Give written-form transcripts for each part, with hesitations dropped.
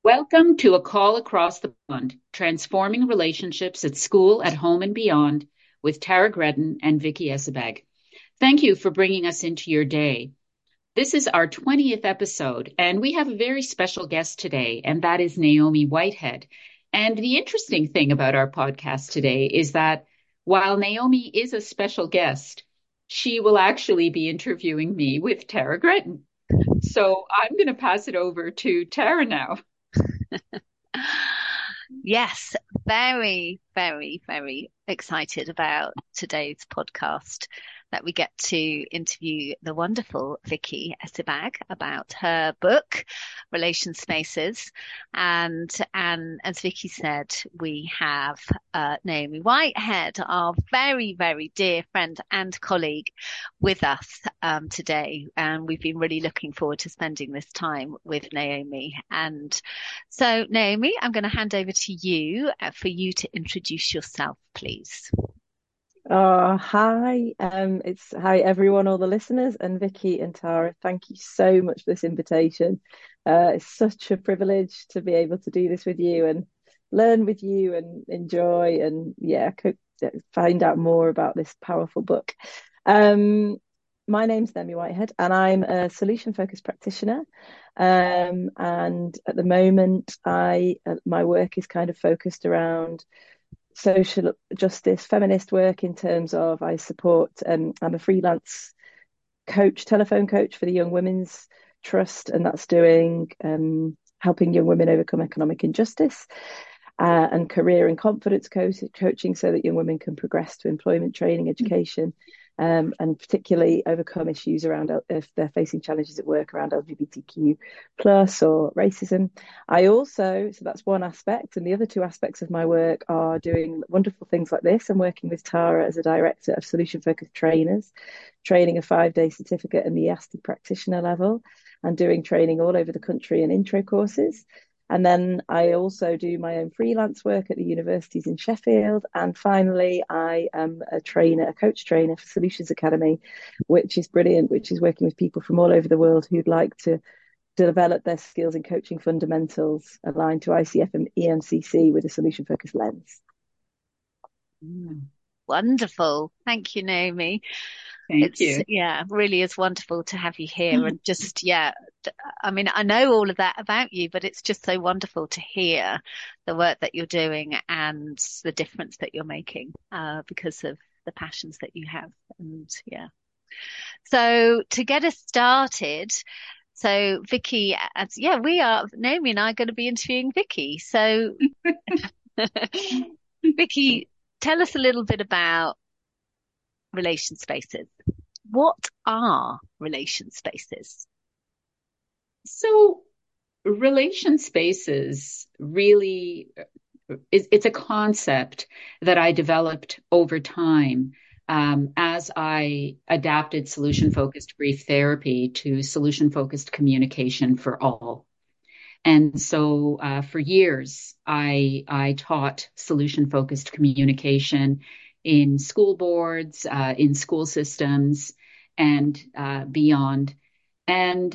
Welcome to A Call Across the Pond, Transforming Relationships at School, at Home, and Beyond with Tara Gredden and Vicky Essebag. Thank you for bringing us into your day. This is our 20th episode, and we have a very special guest today, and that is Naomi Whitehead. And the interesting thing about our podcast today is that while Naomi is a special guest, she will actually be interviewing me with Tara Gredden. So I'm going to pass it over to Tara now. Yes, very, very, very excited about today's podcast that we get to interview the wonderful Vicky Essebag about her book, Relation Spaces. And as Vicky said, we have Naomi Whitehead, our very, very dear friend and colleague, with us today. And we've been really looking forward to spending this time with Naomi. And so, Naomi, I'm going to hand over to you for you to introduce yourself, please. Hi. It's hi everyone, all the listeners, and Vicky and Tara. Thank you so much for this invitation. It's such a privilege to be able to do this with you and learn with you and enjoy and find out more about this powerful book. My name's Naomi Whitehead, and I'm a solution-focused practitioner. And at the moment, my work is kind of focused around social justice, feminist work in terms of I support, I'm a freelance coach, telephone coach for the Young Women's Trust, and that's doing helping young women overcome economic injustice and career and confidence coaching so that young women can progress to employment, training, education, and particularly overcome issues around if they're facing challenges at work around LGBTQ plus or racism. So that's one aspect. And the other two aspects of my work are doing wonderful things like this and working with Tara as a director of solution focused trainers, training a 5-day certificate in the ASTI practitioner level and doing training all over the country and intro courses. And then I also do my own freelance work at the universities in Sheffield. And finally, I am a coach trainer for Solutions Academy, which is brilliant, which is working with people from all over the world who'd like to develop their skills in coaching fundamentals aligned to ICF and EMCC with a solution focused lens. Wonderful. Thank you, Naomi. Thank you. Really is wonderful to have you here. And just, I mean, I know all of that about you, but it's just so wonderful to hear the work that you're doing and the difference that you're making, because of the passions that you have. And so to get us started, so Vicky, Naomi and I are going to be interviewing Vicky. So Vicky, tell us a little bit about relation spaces. What are relation spaces? So, relation spaces really it's a concept that I developed over time as I adapted solution-focused brief therapy to solution-focused communication for all. And so for years, I taught solution-focused communication in school boards, in school systems, and beyond. And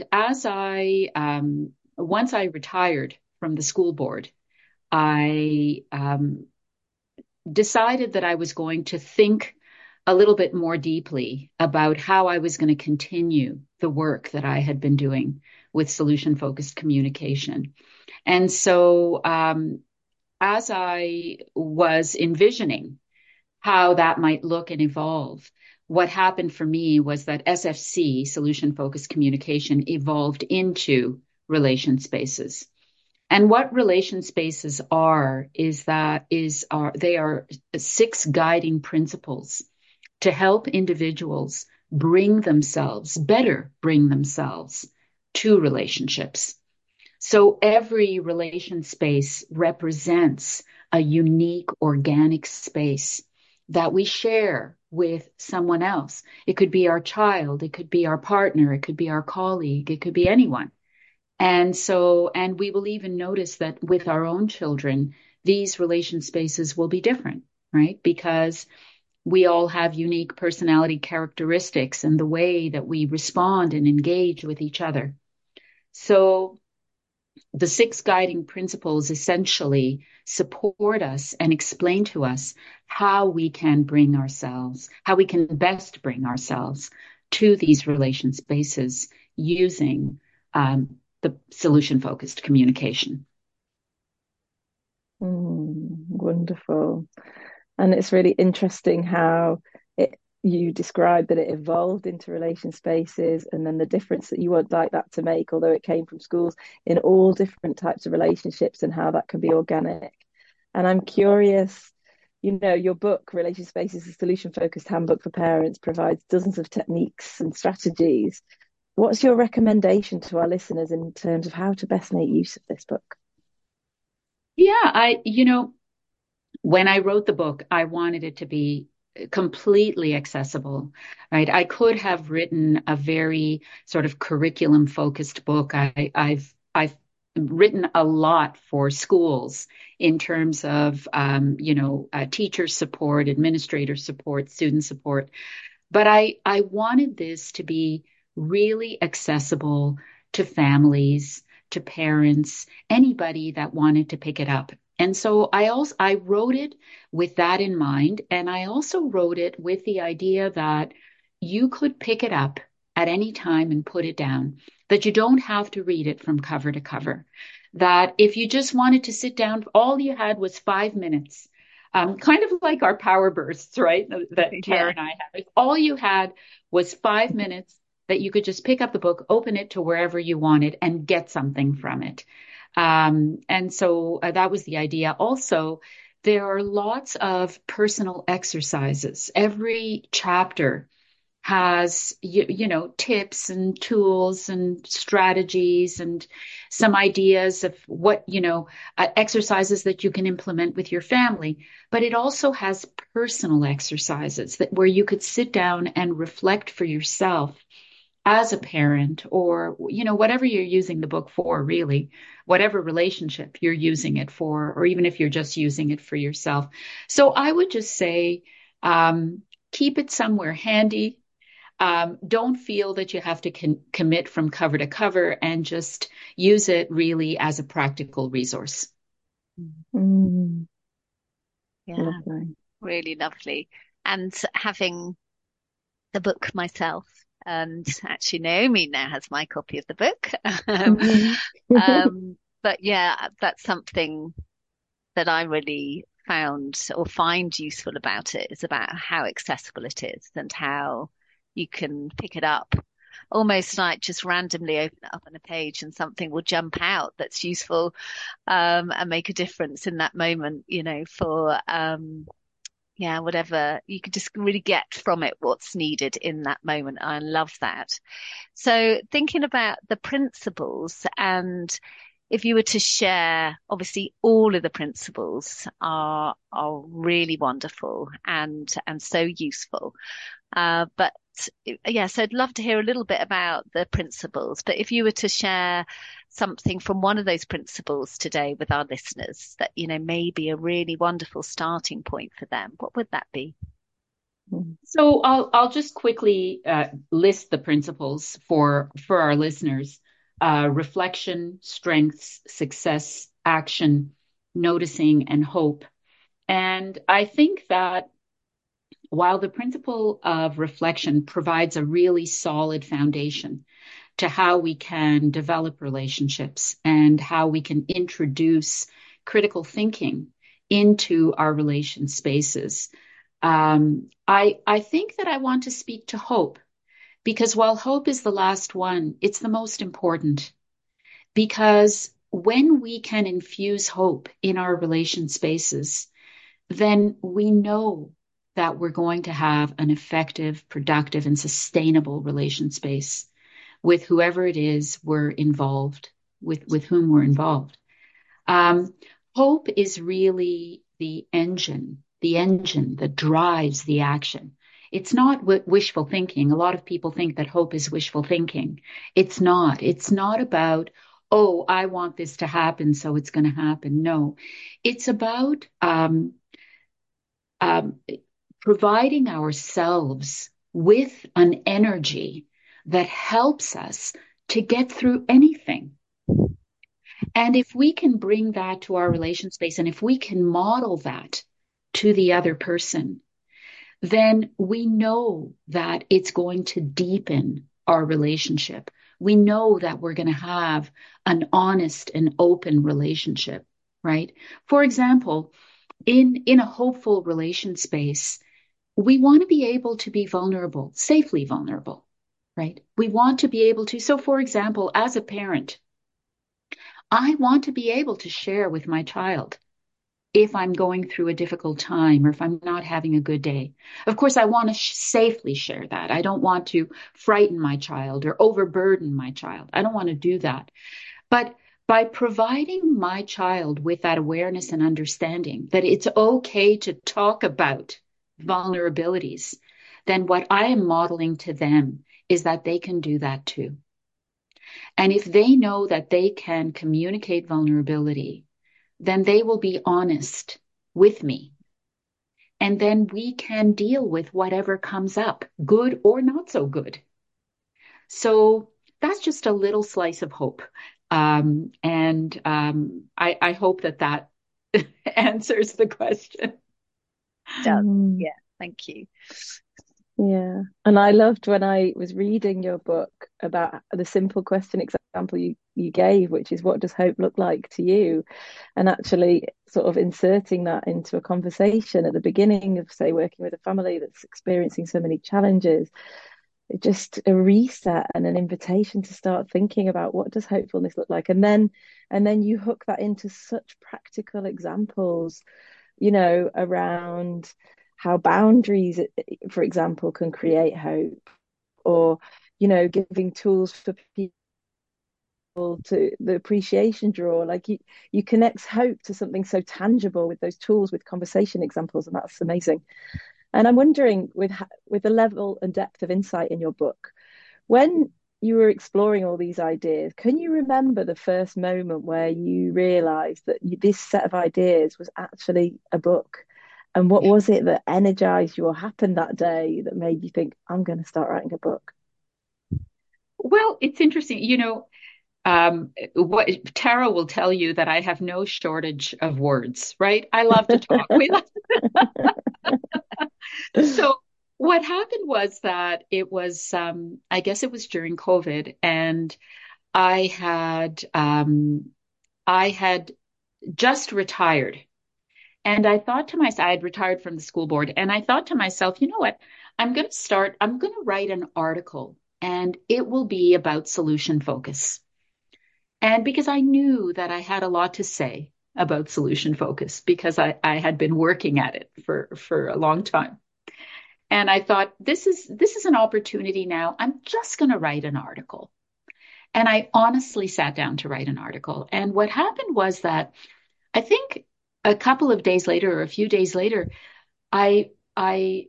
once I retired from the school board, I decided that I was going to think a little bit more deeply about how I was going to continue the work that I had been doing with solution-focused communication. And so as I was envisioning how that might look and evolve, what happened for me was that SFC, solution-focused communication, evolved into relation spaces. And what relation spaces are they are 6 guiding principles to help individuals bring themselves to relationships. So every relation space represents a unique organic space that we share with someone else. It could be our child, it could be our partner, it could be our colleague, it could be anyone. And we will even notice that with our own children, these relation spaces will be different, right? Because we all have unique personality characteristics and the way that we respond and engage with each other. So the 6 guiding principles essentially support us and explain to us how we can how we can best bring ourselves to these relation spaces using the solution-focused communication. Wonderful. And it's really interesting how you described that it evolved into relation spaces, and then the difference that you would like that to make, although it came from schools, in all different types of relationships, and how that can be organic. And I'm curious, your book, Relation Spaces, a solution-focused handbook for parents, provides dozens of techniques and strategies. What's your recommendation to our listeners in terms of how to best make use of this book? Yeah, when I wrote the book, I wanted it to be completely accessible, right? I could have written a very sort of curriculum focused book. I've written a lot for schools in terms of, teacher support, administrator support, student support. But I wanted this to be really accessible to families, to parents, anybody that wanted to pick it up. And so I wrote it with that in mind. And I also wrote it with the idea that you could pick it up at any time and put it down, that you don't have to read it from cover to cover, that if you just wanted to sit down, all you had was 5 minutes, kind of like our power bursts, right? That Tara and I had. All you had was 5 minutes that you could just pick up the book, open it to wherever you wanted, and get something from it. And so that was the idea. Also, there are lots of personal exercises. Every chapter has, tips and tools and strategies and some ideas of what, exercises that you can implement with your family. But it also has personal exercises where you could sit down and reflect for yourself as a parent, or, whatever you're using the book for, really, whatever relationship you're using it for, or even if you're just using it for yourself. So I would just say, keep it somewhere handy. Don't feel that you have to commit from cover to cover, and just use it really as a practical resource. Yeah, lovely. Really lovely. And having the book myself, and actually Naomi now has my copy of the book. But yeah, that's something that I really found or find useful about it, is about how accessible it is and how you can pick it up almost like just randomly open it up on a page and something will jump out that's useful, and make a difference in that moment, for whatever you could just really get from it what's needed in that moment. I love that. So thinking about the principles, and if you were to share, obviously all of the principles are really wonderful and so useful. But yes, I'd love to hear a little bit about the principles. But if you were to share something from one of those principles today with our listeners that, may be a really wonderful starting point for them, what would that be? So I'll just quickly list the principles for our listeners. Reflection, strengths, success, action, noticing, and hope. And I think that while the principle of reflection provides a really solid foundation to how we can develop relationships and how we can introduce critical thinking into our relation spaces, I think that I want to speak to hope, because while hope is the last one, it's the most important. Because when we can infuse hope in our relation spaces, then we know that we're going to have an effective, productive, and sustainable relation space with whoever it is we're involved with whom we're involved. Hope is really the engine that drives the action. It's not wishful thinking. A lot of people think that hope is wishful thinking. It's not. It's not about, oh, I want this to happen, so it's going to happen. No, it's about providing ourselves with an energy that helps us to get through anything. And if we can bring that to our relation space, and if we can model that to the other person, then we know that it's going to deepen our relationship. We know that we're going to have an honest and open relationship, right? For example, in a hopeful relation space, we want to be able to be vulnerable, safely vulnerable, right? We want to be able to. So, for example, as a parent, I want to be able to share with my child if I'm going through a difficult time or if I'm not having a good day. Of course, I want to safely share that. I don't want to frighten my child or overburden my child. I don't want to do that. But by providing my child with that awareness and understanding that it's okay to talk about vulnerabilities, then what I am modeling to them is that they can do that too. And if they know that they can communicate vulnerability, then they will be honest with me. And then we can deal with whatever comes up, good or not so good. So that's just a little slice of hope. I hope that that answers the question. It does. Yeah, thank you. Yeah. And I loved when I was reading your book about the simple question example you gave, which is what does hope look like to you? And actually sort of inserting that into a conversation at the beginning of, say, working with a family that's experiencing so many challenges. Just a reset and an invitation to start thinking about what does hopefulness look like. And then you hook that into such practical examples, around how boundaries, for example, can create hope, or giving tools for people to the appreciation drawer. Like you connect hope to something so tangible with those tools, with conversation examples, and that's amazing. And I'm wondering, with the level and depth of insight in your book, when you were exploring all these ideas, can you remember the first moment where you realized that this set of ideas was actually a book? And what was it that energized you or happened that day that made you think, I'm going to start writing a book? Well, it's interesting. What Tara will tell you that I have no shortage of words, right? I love to talk. So what happened was that it was, I guess it was during COVID, and I had, um, I had just retired, and I thought to myself, I had retired from the school board, and I thought to myself, you know what? I'm going to write an article, and it will be about solution focus. And because I knew that I had a lot to say about solution focus, because I had been working at it for a long time. And I thought, this is an opportunity now. I'm just going to write an article. And I honestly sat down to write an article. And what happened was that I think a couple of days later or a few days later, I I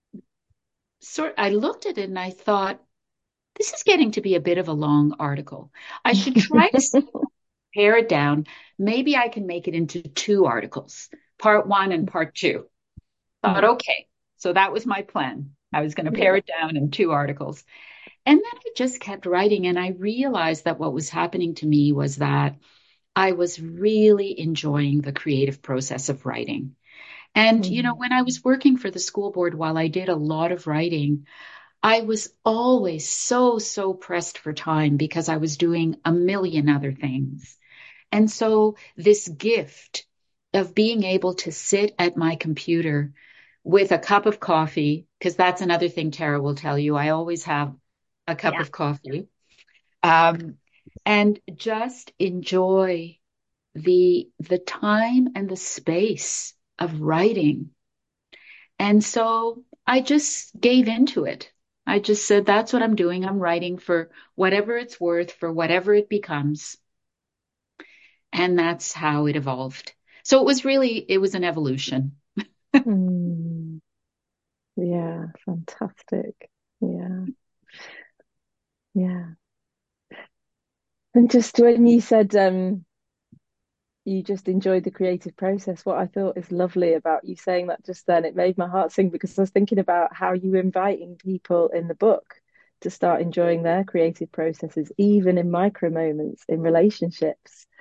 I looked at it and I thought, this is getting to be a bit of a long article. I should try to pare it down. Maybe I can make it into two articles, part one and part two. Thought, Mm. okay. So that was my plan. I was going to pare Yeah. it down in two articles. And then I just kept writing. And I realized that what was happening to me was that I was really enjoying the creative process of writing. And, Mm. when I was working for the school board, while I did a lot of writing, I was always so, so pressed for time because I was doing a million other things. And so this gift of being able to sit at my computer with a cup of coffee, because that's another thing Tara will tell you, I always have a cup Yeah. of coffee, um, and just enjoy the time and the space of writing. And so I just gave into it. I just said, that's what I'm doing. I'm writing for whatever it's worth, for whatever it becomes. And that's how it evolved. So it was an evolution. Mm. Yeah, fantastic. Yeah, yeah. And just when you said you just enjoyed the creative process, what I thought is lovely about you saying that just then, it made my heart sing because I was thinking about how you were inviting people in the book to start enjoying their creative processes, even in micro moments in relationships.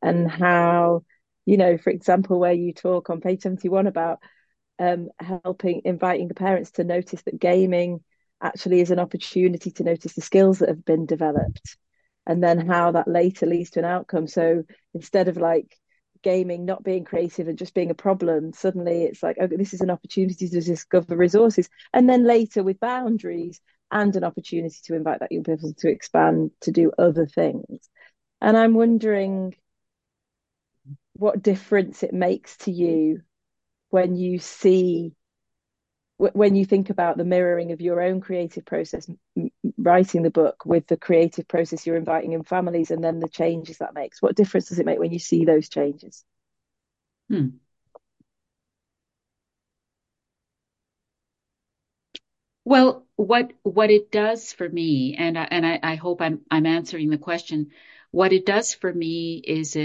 and how, for example, where you talk on page 71 about inviting the parents to notice that gaming actually is an opportunity to notice the skills that have been developed, and then how that later leads to an outcome. So instead of like gaming not being creative and just being a problem, suddenly it's like, okay, this is an opportunity to discover resources, and then later with boundaries and an opportunity to invite that young person to expand to do other things. And I'm wondering what difference it makes to you when you think about the mirroring of your own creative process, writing the book, with the creative process you're inviting in families, and then the changes that makes. What difference does it make when you see those changes? Well, what it does for me, and I hope I'm answering the question. What it does for me is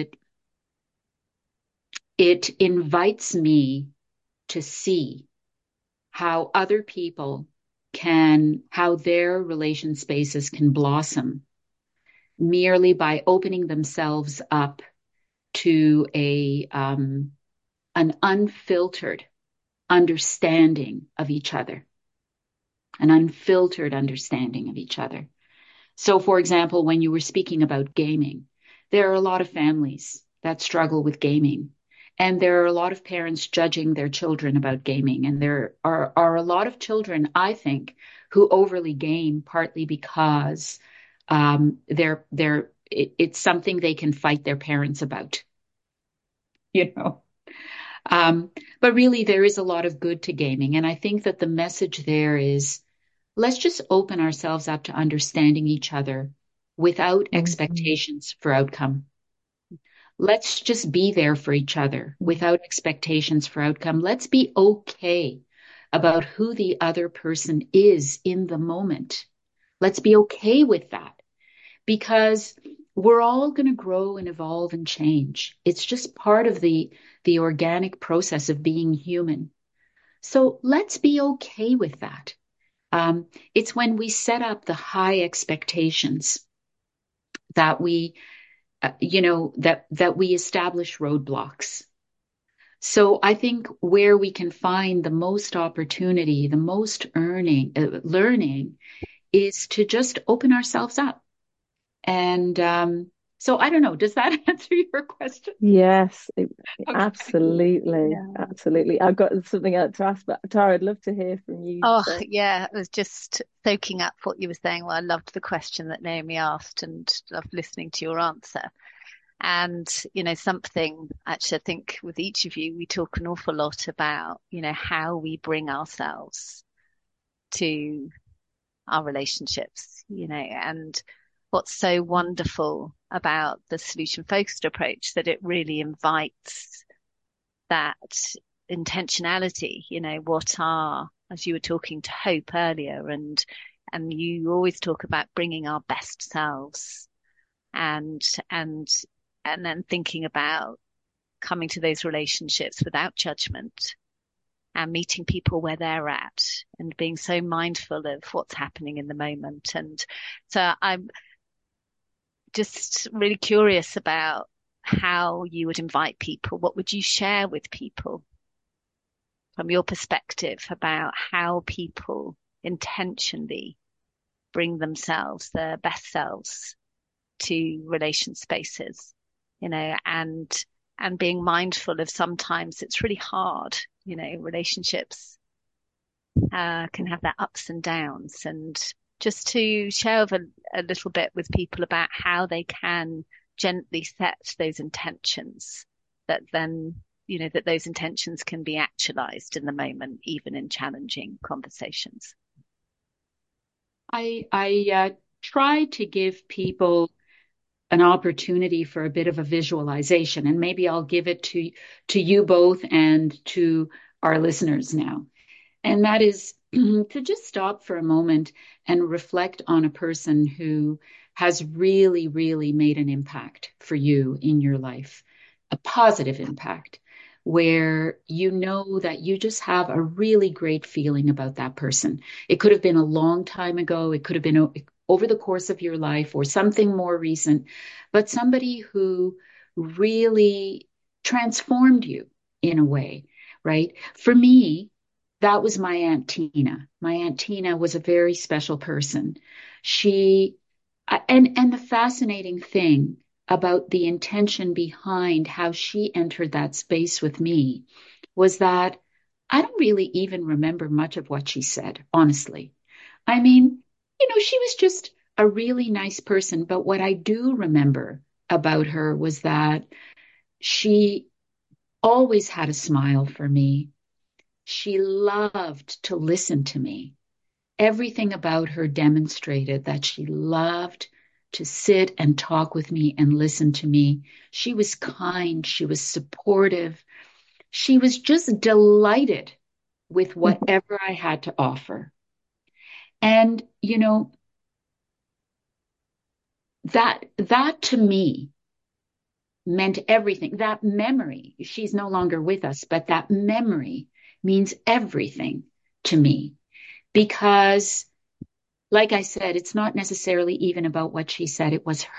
it invites me to see how other people how their relation spaces can blossom merely by opening themselves up to an unfiltered understanding of each other, an unfiltered understanding of each other. So, for example, when you were speaking about gaming, there are a lot of families that struggle with gaming. And there are a lot of parents judging their children about gaming. And there are a lot of children, I think, who overly game partly because it's something they can fight their parents about, you know. But really, there is a lot of good to gaming. And I think that the message there is, let's just open ourselves up to understanding each other without expectations for outcome. Let's just be there for each other without expectations for outcome. Let's be okay about who the other person is in the moment. Let's be okay with that, because we're all going to grow and evolve and change. It's just part of the organic process of being human. So let's be okay with that. It's when we set up the high expectations that we that we establish roadblocks. So I think where we can find the most opportunity, the most learning, is to just open ourselves up. And so I don't know, does that answer your question? Yes, Okay. absolutely. Yeah. Absolutely. I've got something else to ask, but Tara, I'd love to hear from you. Oh, yeah, I was just soaking up what you were saying. Well, I loved the question that Naomi asked and loved listening to your answer. And, something actually, I think with each of you, we talk an awful lot about, how we bring ourselves to our relationships, and what's so wonderful about the solution focused approach, that it really invites that intentionality, as you were talking to Hope earlier, and you always talk about bringing our best selves, and then thinking about coming to those relationships without judgment and meeting people where they're at and being so mindful of what's happening in the moment. And so I'm just really curious about how you would invite people. What would you share with people from your perspective about how people intentionally bring themselves, their best selves, to relation spaces, and being mindful of sometimes it's really hard, relationships can have their ups and downs, and just to share a little bit with people about how they can gently set those intentions that then, that those intentions can be actualized in the moment, even in challenging conversations. I try to give people an opportunity for a bit of a visualization, and maybe I'll give it to you both and to our listeners now. And that is to just stop for a moment and reflect on a person who has really, really made an impact for you in your life, a positive impact, where you know that you just have a really great feeling about that person. It could have been a long time ago. It could have been over the course of your life or something more recent, but somebody who really transformed you in a way, right? For me, that was my Aunt Tina. My Aunt Tina was a very special person. She, and the fascinating thing about the intention behind how she entered that space with me was that I don't really even remember much of what she said, honestly. I mean, she was just a really nice person. But what I do remember about her was that she always had a smile for me. She loved to listen to me. Everything about her demonstrated that she loved to sit and talk with me and listen to me. She was kind. She was supportive. She was just delighted with whatever I had to offer. And, that to me meant everything. That memory, she's no longer with us, but that memory means everything to me because, like I said, it's not necessarily even about what she said. It was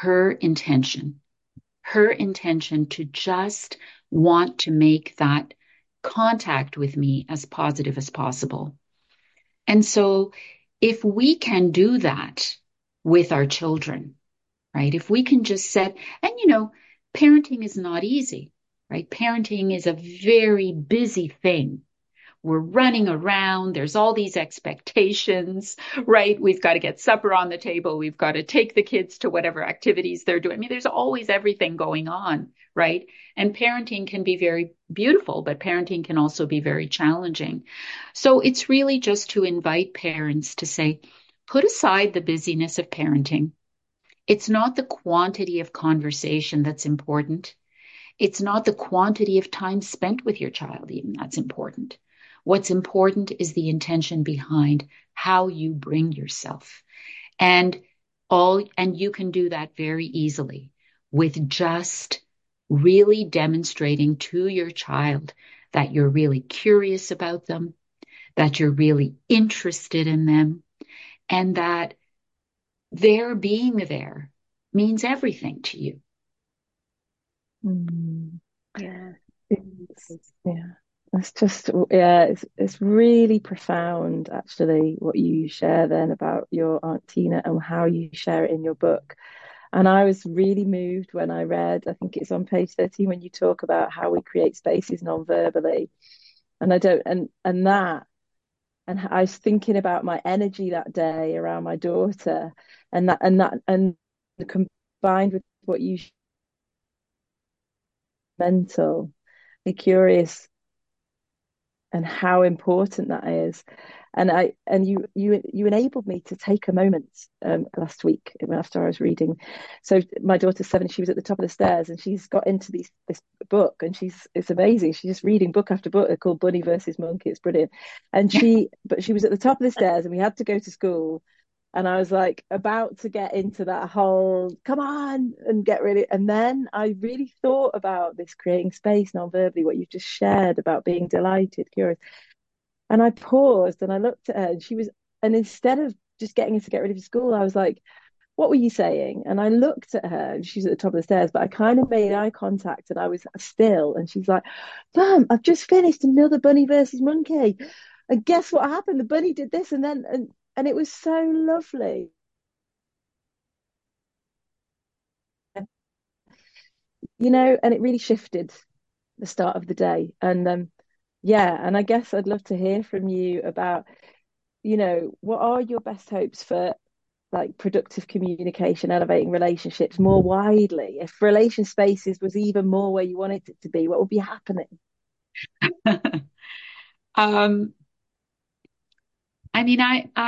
her intention to just want to make that contact with me as positive as possible. And so if we can do that with our children, right? If we can just set, and parenting is not easy, right? Parenting is a very busy thing. We're running around. There's all these expectations, right? We've got to get supper on the table. We've got to take the kids to whatever activities they're doing. I mean, there's always everything going on, right? And parenting can be very beautiful, but parenting can also be very challenging. So it's really just to invite parents to say, put aside the busyness of parenting. It's not the quantity of conversation that's important. It's not the quantity of time spent with your child, even that's important. What's important is the intention behind how you bring yourself. And you can do that very easily with just really demonstrating to your child that you're really curious about them, that you're really interested in them, and that their being there means everything to you. Yeah. Yeah. It's just, yeah, it's really profound, actually, what you share then about your Aunt Tina and how you share it in your book. And I was really moved when I read, I think it's on page 13, when you talk about how we create spaces non-verbally. And I don't, and that, and I was thinking about my energy that day around my daughter, and combined with what you mental, be curious and how important that is. And you enabled me to take a moment last week after I was reading. So my daughter's 7, she was at the top of the stairs and she's got into this book, and it's amazing. She's just reading book after book. They're called Bunny versus Monkey. It's brilliant. But she was at the top of the stairs and we had to go to school. And I was like about to get into that whole come on and get ready. And then I really thought about this creating space non-verbally, what you've just shared about being delighted, curious. And I paused and I looked at her and instead of just getting her to get ready for school, I was like, what were you saying? And I looked at her and she's at the top of the stairs, but I kind of made eye contact and I was still. And she's like, Mom, I've just finished another Bunny versus Monkey. And guess what happened? The bunny did this and it was so lovely. And it really shifted the start of the day. And yeah, and I guess I'd love to hear from you about, what are your best hopes for like productive communication, elevating relationships more widely? If relation spaces was even more where you wanted it to be, what would be happening? um, I mean,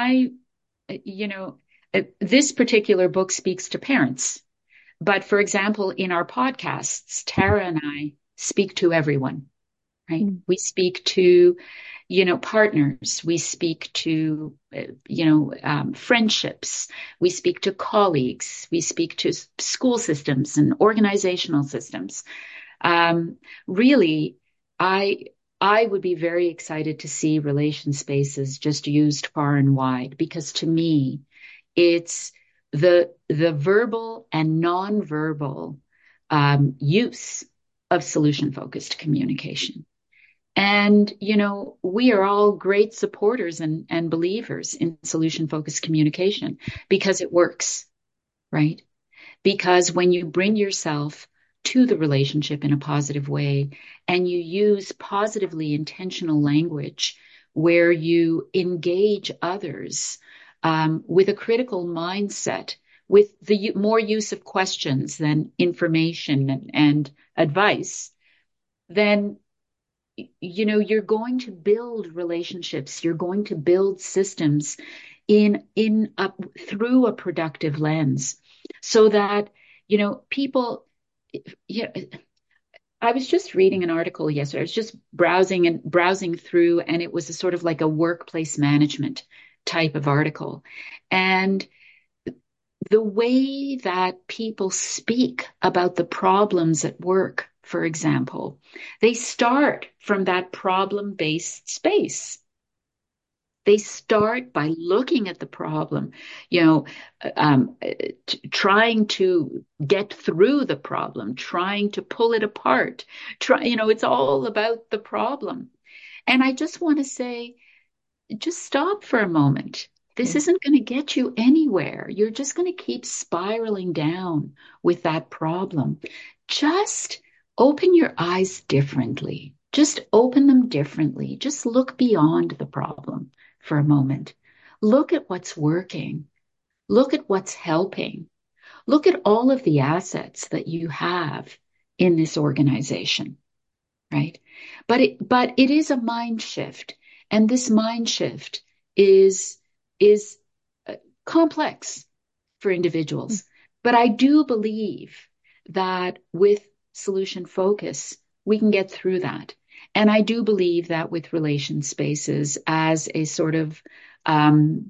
this particular book speaks to parents. But for example, in our podcasts, Tara and I speak to everyone, right? We speak to, partners. We speak to, friendships. We speak to colleagues. We speak to school systems and organizational systems. Really, I would be very excited to see relation spaces just used far and wide, because to me, it's the verbal and nonverbal use of solution-focused communication. And, we are all great supporters and believers in solution-focused communication because it works, right? Because when you bring yourself to the relationship in a positive way and you use positively intentional language where you engage others with a critical mindset, with the more use of questions than information and advice, then you're going to build relationships, you're going to build systems through a productive lens, so that people. I was just reading an article yesterday. I was just browsing through, and it was a sort of like a workplace management type of article. And the way that people speak about the problems at work, for example, they start from that problem-based space. They start by looking at the problem, trying to get through the problem, trying to pull it apart. It's all about the problem. And I just want to say, just stop for a moment. This isn't going to get you anywhere. You're just going to keep spiraling down with that problem. Just open your eyes differently. Just open them differently. Just look beyond the problem for a moment. Look at what's working. Look at what's helping. Look at all of the assets that you have in this organization, right? But it is a mind shift. And this mind shift is complex for individuals. But I do believe that with solution focus, we can get through that. And I do believe that with relation spaces as a sort of, and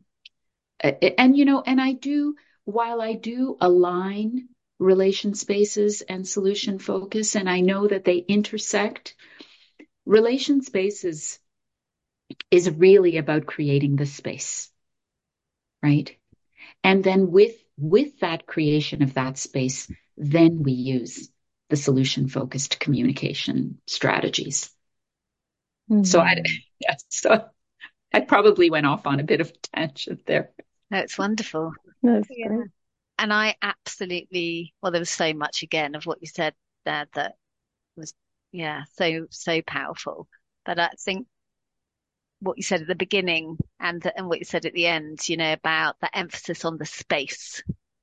while I do align relation spaces and solution focus, and I know that they intersect, relation spaces is really about creating the space, right? And then with that creation of that space, then we use the solution-focused communication strategies. Mm-hmm. So I probably went off on a bit of a tangent there. No, it's wonderful. No, it's great. And I absolutely, well, there was so much again of what you said there that was, so powerful. But I think what you said at the beginning and what you said at the end, about the emphasis on the space.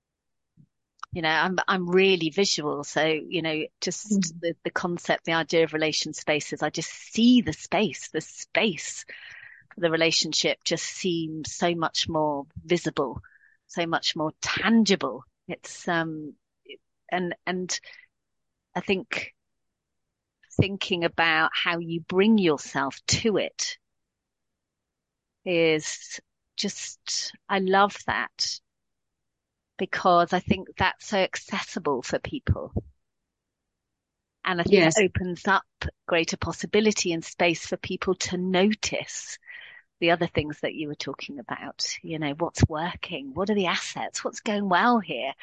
I'm really visual, so just the concept, the idea of relation spaces. I just see the space for the relationship just seems so much more visible, so much more tangible. It's and I think thinking about how you bring yourself to it is just, I love that, because I think that's so accessible for people. And I think it opens up greater possibility and space for people to notice the other things that you were talking about. What's working? What are the assets? What's going well here?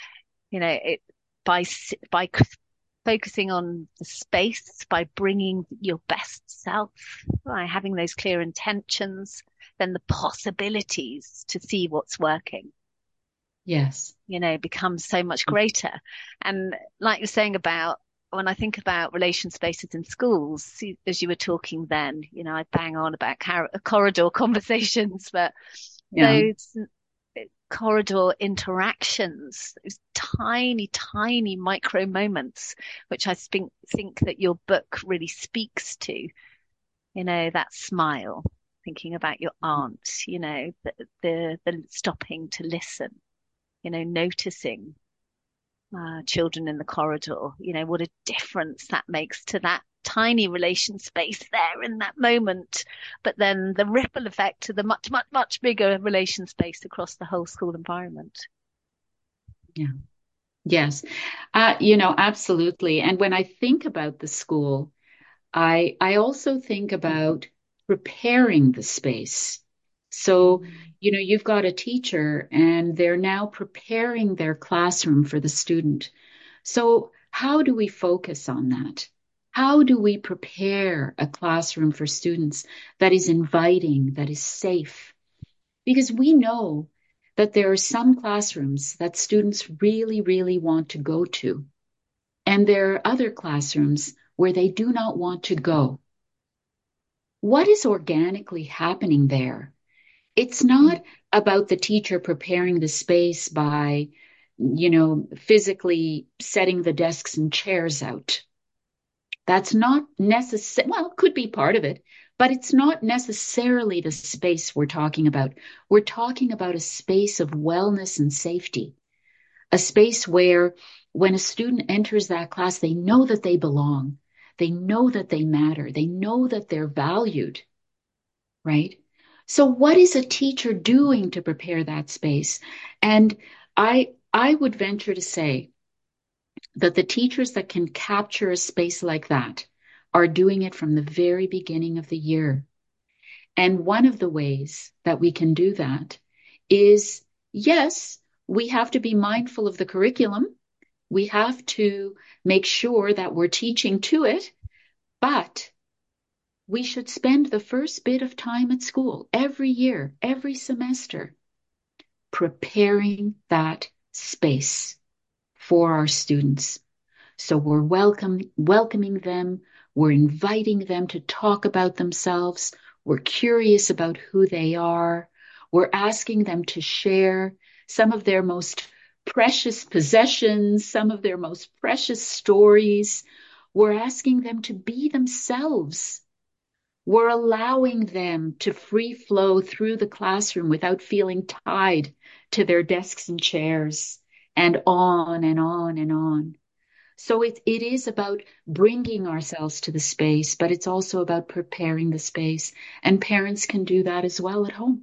By focusing on the space, by bringing your best self, by having those clear intentions, then the possibilities to see what's working. Yes. Becomes so much greater. And like you're saying about, when I think about relation spaces in schools, as you were talking then, I bang on about corridor conversations, but those corridor interactions, those tiny, tiny micro moments, which I think that your book really speaks to, that smile, thinking about your aunt, the stopping to listen, noticing children in the corridor, what a difference that makes to that tiny relation space there in that moment, but then the ripple effect to the much, much, much bigger relation space across the whole school environment. Yeah. Yes. Absolutely. And when I think about the school, I also think about preparing the space. So, you've got a teacher and they're now preparing their classroom for the student. So how do we focus on that? How do we prepare a classroom for students that is inviting, that is safe? Because we know that there are some classrooms that students really, really want to go to. And there are other classrooms where they do not want to go. What is organically happening there? It's not about the teacher preparing the space by, physically setting the desks and chairs out. That's not necessary. Well, it could be part of it, but it's not necessarily the space we're talking about. We're talking about a space of wellness and safety, a space where when a student enters that class, they know that they belong. They know that they matter. They know that they're valued, right? So what is a teacher doing to prepare that space? And I would venture to say that the teachers that can capture a space like that are doing it from the very beginning of the year. And one of the ways that we can do that is, yes, we have to be mindful of the curriculum. We have to make sure that we're teaching to it, but we should spend the first bit of time at school every year, every semester, preparing that space for our students. So we're welcoming them. We're inviting them to talk about themselves. We're curious about who they are. We're asking them to share some of their most precious possessions, some of their most precious stories. We're asking them to be themselves. We're allowing them to free flow through the classroom without feeling tied to their desks and chairs, and on and on and on. So it is about bringing ourselves to the space, but it's also about preparing the space. And parents can do that as well at home.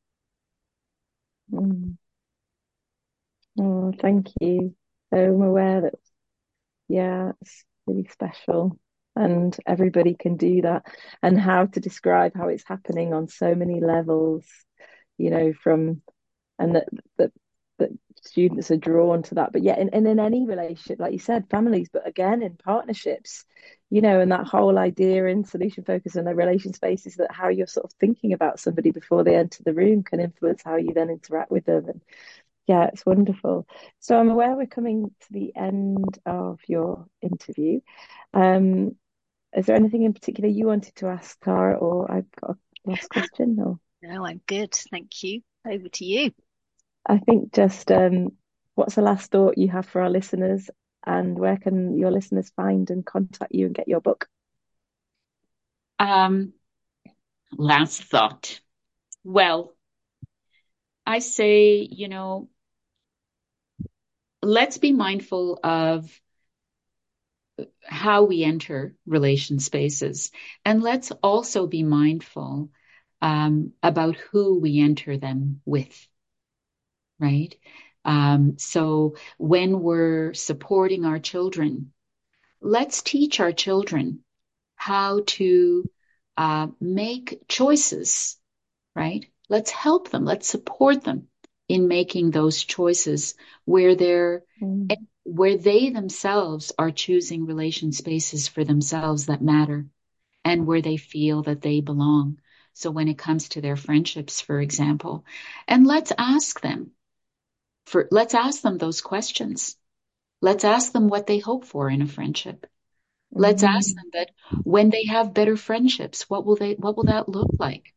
Mm. Oh, thank you. So I'm aware that, yeah, it's really special. And everybody can do that. And how to describe how it's happening on so many levels, from and that students are drawn to that. But yeah, in any relationship, like you said, families, but again in partnerships, and that whole idea in solution focus and the relation space is that how you're sort of thinking about somebody before they enter the room can influence how you then interact with them. And yeah, it's wonderful. So I'm aware we're coming to the end of your interview. Is there anything in particular you wanted to ask, Tara, or I've got a last question? Or No, I'm good. Thank you. Over to you. I think just what's the last thought you have for our listeners, and where can your listeners find and contact you and get your book? Last thought. Well, I say, let's be mindful of how we enter relation spaces. And let's also be mindful about who we enter them with, right? So when we're supporting our children, let's teach our children how to make choices, right? Let's help them. Let's support them in making those choices where where they themselves are choosing relation spaces for themselves that matter and where they feel that they belong. So when it comes to their friendships, for example, and let's ask them those questions. Let's ask them what they hope for in a friendship. Let's ask them that when they have better friendships, what will that look like?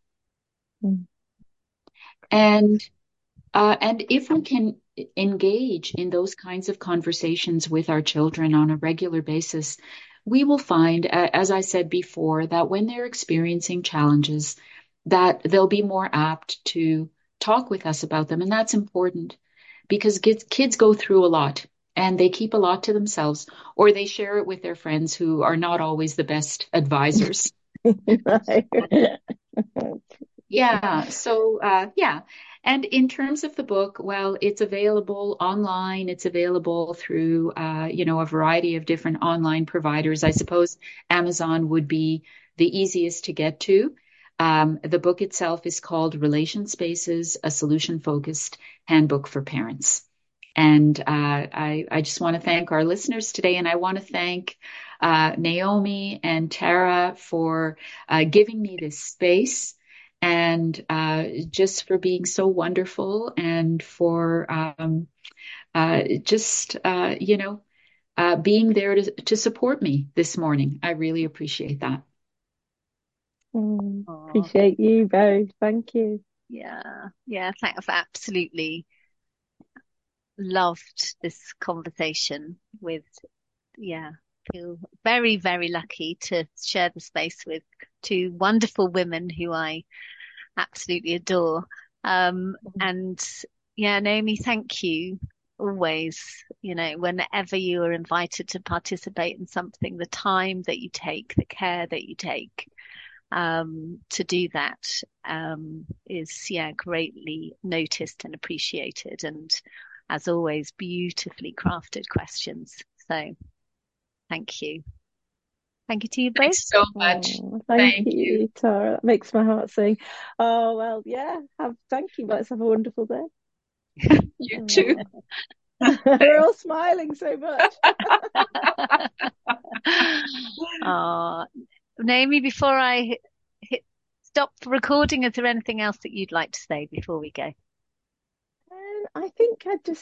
And if we can engage in those kinds of conversations with our children on a regular basis, we will find, as I said before, that when they're experiencing challenges, that they'll be more apt to talk with us about them. And that's important because kids go through a lot and they keep a lot to themselves, or they share it with their friends who are not always the best advisors. Yeah. So, yeah. And in terms of the book, well, it's available online. It's available through, a variety of different online providers. I suppose Amazon would be the easiest to get to. The book itself is called Relation Spaces, a Solution-Focused Handbook for Parents. And I just want to thank our listeners today. And I want to thank Naomi and Tara for giving me this space and just for being so wonderful and for being there to support me this morning. I really appreciate that. Oh, Appreciate you both. Thank you. yeah, I've absolutely loved this conversation feel very, very lucky to share the space with two wonderful women who I absolutely adore. And yeah, Naomi, thank you always, whenever you are invited to participate in something, the time that you take, the care that you take, to do that, is, greatly noticed and appreciated. And as always, beautifully crafted questions. So thank you. Thank you to you both. Thanks so much. Thank Thank you. you, Tara. That makes my heart sing. Oh, well, yeah. Thank you. Let's have a wonderful day. You too. We're all smiling so much. Naomi, before I stop recording, is there anything else that you'd like to say before we go? I think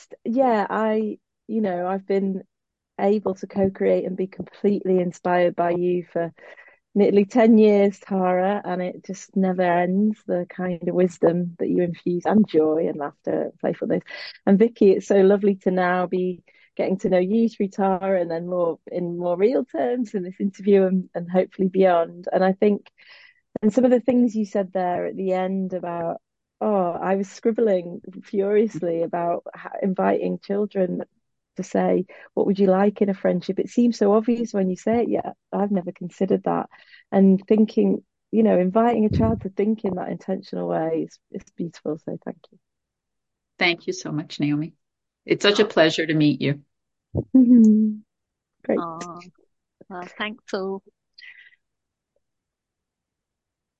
I've been able to co-create and be completely inspired by you for nearly 10 years, Tara, and it just never ends, the kind of wisdom that you infuse, and joy and laughter, playfulness. And Vicky, it's so lovely to now be getting to know you through Tara, and then more real terms in this interview, and hopefully beyond. And I think, and some of the things you said there at the end about, oh, I was scribbling furiously about inviting children to say, what would you like in a friendship? It seems so obvious when you say it, yet I've never considered that. And thinking, inviting a child to think in that intentional way is beautiful. So thank you. Thank you so much, Naomi. It's such a pleasure to meet you. Great. Well, thanks all.